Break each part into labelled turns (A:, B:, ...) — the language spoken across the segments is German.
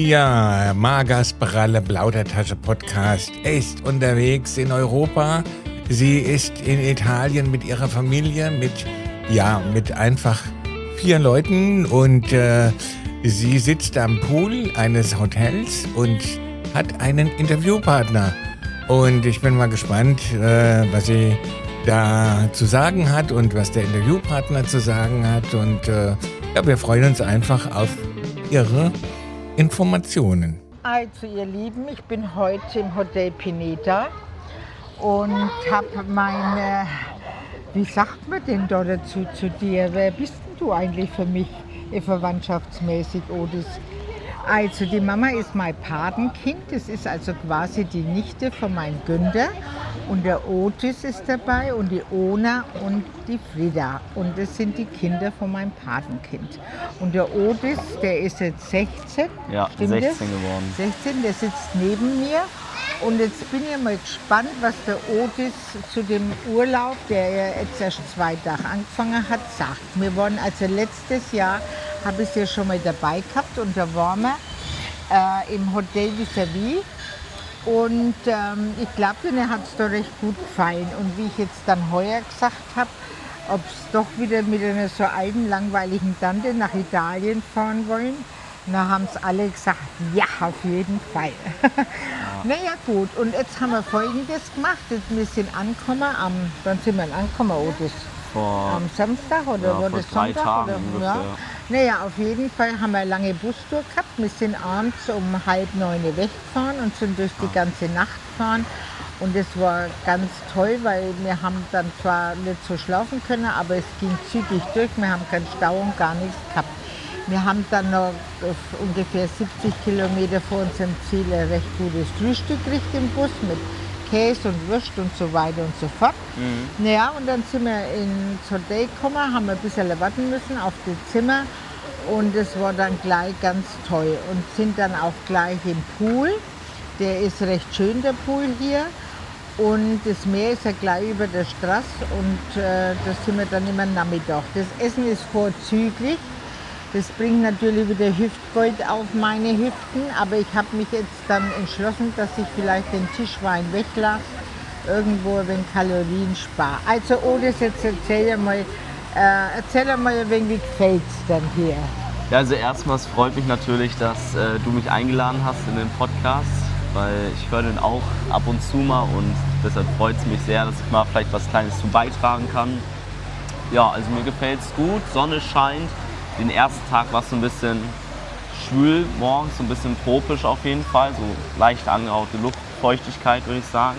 A: Ja, Margas Pralle Plaudertasche Podcast ist unterwegs in Europa. Sie ist in Italien mit ihrer Familie, mit einfach 4 Leuten und sie sitzt am Pool eines Hotels und hat einen Interviewpartner. Und ich bin mal gespannt, was sie da zu sagen hat und was der Interviewpartner zu sagen hat. Und wir freuen uns einfach auf ihre Informationen.
B: Also ihr Lieben, ich bin heute im Hotel Pineta und habe meine, wie sagt man denn da dazu zu dir? Wer bist denn du eigentlich für mich, verwandtschaftsmäßig, Otis? Also die Mama ist mein Patenkind, das ist also quasi die Nichte von meinem Günther. Und der Otis ist dabei und die Ona und die Frieda. Und das sind die Kinder von meinem Patenkind. Und der Otis, der ist jetzt 16.
C: Ja, 16 geworden.
B: 16, der sitzt neben mir. Und jetzt bin ich mal gespannt, was der Otis zu dem Urlaub, der ja jetzt erst 2 Tage angefangen hat, sagt. Wir waren also letztes Jahr, habe ich es ja schon mal dabei gehabt und da waren wir im Hotel Vis-à-vis. Und ich glaube, mir hat es da recht gut gefallen. Und wie ich jetzt dann heuer gesagt habe, ob es doch wieder mit einer so alten, langweiligen Tante nach Italien fahren wollen, da haben es alle gesagt, ja, auf jeden Fall. Ja. Naja gut, und jetzt haben wir Folgendes gemacht. Wir sind angekommen, wann sind wir angekommen, Otis? Am Samstag oder war das Sonntag?
C: 3 Tagen
B: oder? Ja. Naja, auf jeden Fall haben wir eine lange Bustour gehabt. Wir sind abends um 8:30 weggefahren und sind durch die ganze Nacht gefahren. Und es war ganz toll, weil wir haben dann zwar nicht so schlafen können, aber es ging zügig durch. Wir haben keinen Stau und gar nichts gehabt. Wir haben dann noch ungefähr 70 Kilometer vor unserem Ziel ein recht gutes Frühstück gekriegt im Bus mit Käse und Wurst und so weiter und so fort. Mhm. Naja, und dann sind wir ins Hotel gekommen, haben ein bisschen warten müssen auf das Zimmer und es war dann gleich ganz toll und sind dann auch gleich im Pool. Der ist recht schön, der Pool hier. Und das Meer ist ja gleich über der Straße und da sind wir dann immer Nachmittag. Das Essen ist vorzüglich. Das bringt natürlich wieder Hüftgold auf meine Hüften, aber ich habe mich jetzt dann entschlossen, dass ich vielleicht den Tischwein weglasse, irgendwo ein wenig Kalorien spare. Also Otis, jetzt erzähl mal ein wenig, wie gefällt es dann hier?
C: Ja, also erstmals freut mich natürlich, dass du mich eingeladen hast in den Podcast, weil ich höre den auch ab und zu mal und deshalb freut es mich sehr, dass ich mal vielleicht was Kleines zu beitragen kann. Ja, also mir gefällt es gut, Sonne scheint. Den ersten Tag war es so ein bisschen schwül morgens, so ein bisschen tropisch auf jeden Fall, so leicht angehauchte Luftfeuchtigkeit würde ich sagen.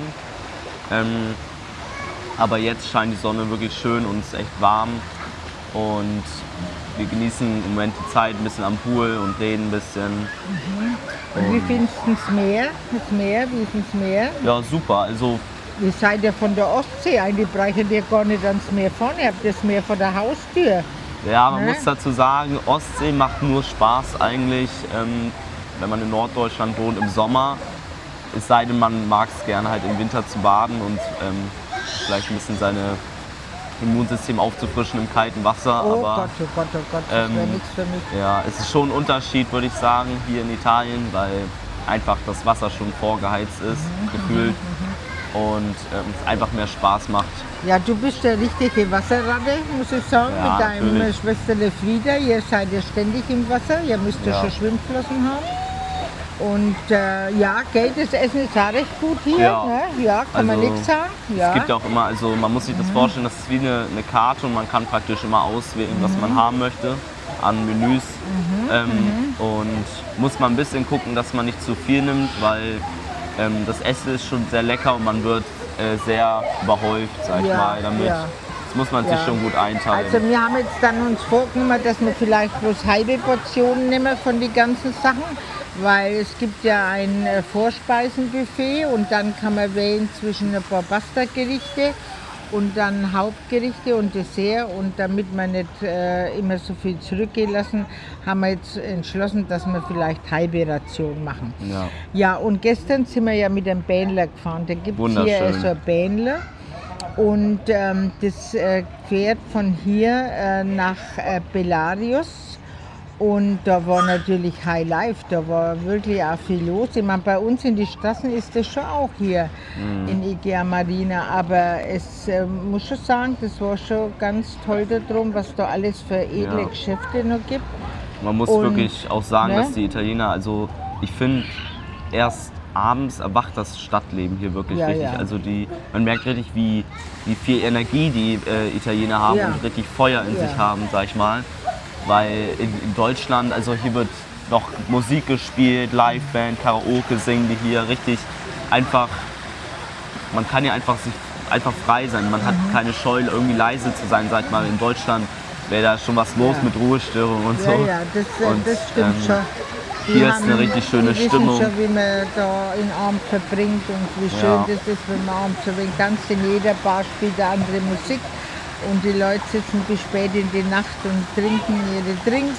C: Aber jetzt scheint die Sonne wirklich schön und es ist echt warm und wir genießen im Moment die Zeit ein bisschen am Pool und reden ein bisschen.
B: Mhm. Und wie findest du das Meer? Wie ist das Meer?
C: Ja, super. Also,
B: ihr seid ja von der Ostsee, eigentlich braucht ihr gar nicht ans Meer fahren, ihr habt das Meer vor der Haustür.
C: Ja, man muss dazu sagen, Ostsee macht nur Spaß eigentlich, wenn man in Norddeutschland wohnt im Sommer. Es sei denn, man mag es gerne halt im Winter zu baden und vielleicht ein bisschen sein Immunsystem aufzufrischen im kalten Wasser.
B: Oh
C: aber,
B: Gott, das wäre nichts für mich.
C: Ja, es ist schon ein Unterschied, würde ich sagen, hier in Italien, weil einfach das Wasser schon vorgeheizt ist, gefühlt. Und es einfach mehr Spaß macht.
B: Ja, du bist der richtige Wasserratte, muss ich sagen,
C: ja,
B: mit deinem
C: natürlich.
B: Schwester Frieda. Ihr seid ja ständig im Wasser, ihr müsst ja schon Schwimmflossen haben. Und gell, das Essen ist auch recht gut hier,
C: ja.
B: Ne? Ja, kann man nichts sagen. Ja.
C: Es gibt ja auch immer, also man muss sich das vorstellen, das ist wie eine Karte und man kann praktisch immer auswählen, was man haben möchte an Menüs. Und muss man ein bisschen gucken, dass man nicht zu viel nimmt, weil das Essen ist schon sehr lecker und man wird sehr überhäuft, sag ich mal, damit. Das muss man sich schon gut einteilen.
B: Also wir haben jetzt dann uns vorgenommen, dass wir vielleicht bloß halbe Portionen nehmen von den ganzen Sachen, weil es gibt ja ein Vorspeisenbuffet und dann kann man wählen zwischen ein paar Pasta-Gerichte und dann Hauptgerichte und Dessert und damit wir nicht immer so viel zurückgehen lassen, haben wir jetzt entschlossen, dass wir vielleicht halbe Ration machen. Ja, und gestern sind wir ja mit dem Bähnler gefahren. Da gibt es hier so ein Bähnler und das fährt von hier nach Bellarius Und da war natürlich High Life, da war wirklich auch viel los. Ich meine, bei uns in die Straßen ist das schon auch hier in Igea Marina, aber es muss schon sagen, das war schon ganz toll darum, was da alles für edle Geschäfte noch gibt.
C: Man muss wirklich auch sagen, dass die Italiener, also ich finde, erst abends erwacht das Stadtleben hier wirklich richtig.
B: Ja.
C: Also man merkt richtig, wie viel Energie die Italiener haben und richtig Feuer in sich haben, sag ich mal. Weil in Deutschland, also hier wird noch Musik gespielt, Liveband, Karaoke singen die hier richtig einfach. Man kann ja einfach frei sein, man hat keine Scheu, irgendwie leise zu sein, sag ich mal. In Deutschland wäre da schon was los mit Ruhestörungen und so.
B: Ja, das stimmt schon.
C: Hier ist eine richtig schöne Stimmung.
B: Schon, wie man da in Abend verbringt und wie schön das ist, wenn man abends so ganz in jeder Bar spielt eine andere Musik. Und die Leute sitzen bis spät in die Nacht und trinken ihre Drinks.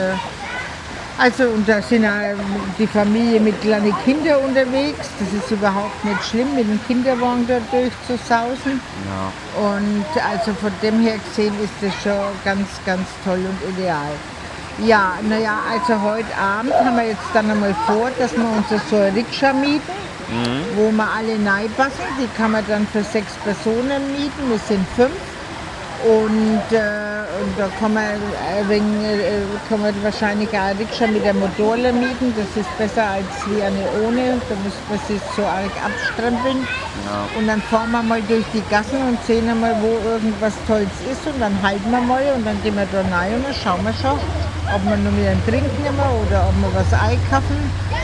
B: Und da sind auch die Familie mit kleinen Kindern unterwegs. Das ist überhaupt nicht schlimm, mit dem Kinderwagen da durchzusausen. Ja. Und also von dem her gesehen ist das schon ganz, ganz toll und ideal. Ja, also heute Abend haben wir jetzt dann einmal vor, dass wir uns so eine Rikscha mieten, wo wir alle reinpassen. Die kann man dann für 6 Personen mieten, wir sind 5. Und da kann man wahrscheinlich auch eine Rikscha mit einem Motor mieten. Das ist besser als wie eine ohne. Da muss man sich so arg abstrempeln. Ja. Und dann fahren wir mal durch die Gassen und sehen mal, wo irgendwas Tolles ist. Und dann halten wir mal und dann gehen wir da rein und dann schauen wir schon, ob wir noch wieder einen Trink nehmen oder ob wir was einkaufen.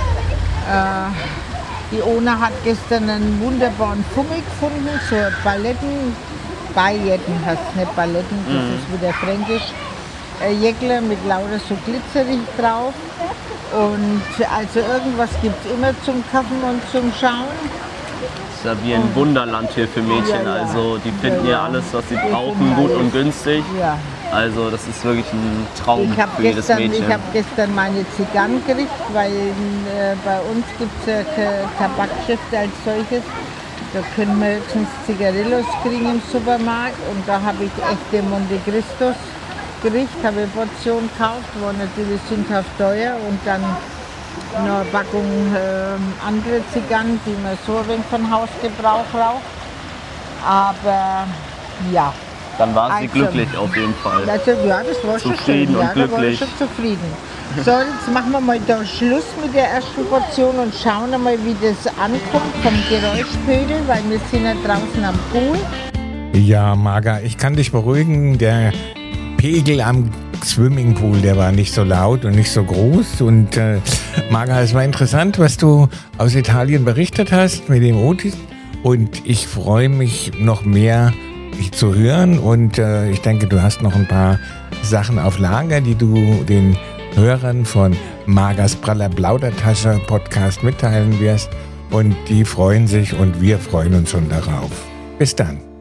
B: Die Ona hat gestern einen wunderbaren Fummel gefunden, so Pailletten heißt es, nicht Paletten, das ist wieder fränkisch. Jäckler mit lauter so Glitzerich drauf. Und also irgendwas gibt es immer zum Kaufen und zum Schauen.
C: Das ist ja wie ein Wunderland hier für Mädchen. Also die finden ja alles, was sie brauchen, gut und günstig. Ja. Also das ist wirklich ein Traum für jedes Mädchen.
B: Ich habe gestern meine Zigarren gekriegt, weil bei uns gibt es ja keine Tabakgeschäfte als solches. Da können wir höchstens Zigarillos kriegen im Supermarkt und da habe ich echte Monte Cristos gekriegt, habe eine Portion gekauft, war natürlich sündhaft teuer und dann noch eine Packung andere Zigarren, die man so ein wenig von Hausgebrauch raucht. Aber ja.
C: Dann war sie glücklich auf jeden Fall.
B: Also, ja, das war schon schön.
C: Und glücklich.
B: Da war ich schon zufrieden. So, jetzt machen wir mal da Schluss mit der ersten Portion und schauen mal, wie das ankommt vom Geräuschpegel, weil wir sind ja draußen am Pool.
A: Ja, Marga, ich kann dich beruhigen, der Pegel am Swimmingpool, der war nicht so laut und nicht so groß. Und Marga, es war interessant, was du aus Italien berichtet hast mit dem Otis. Und ich freue mich noch mehr zu hören. Und ich denke, du hast noch ein paar Sachen auf Lager, die du den Hörern von Margas praller Plaudertasche Podcast mitteilen wirst. Und die freuen sich und wir freuen uns schon darauf. Bis dann.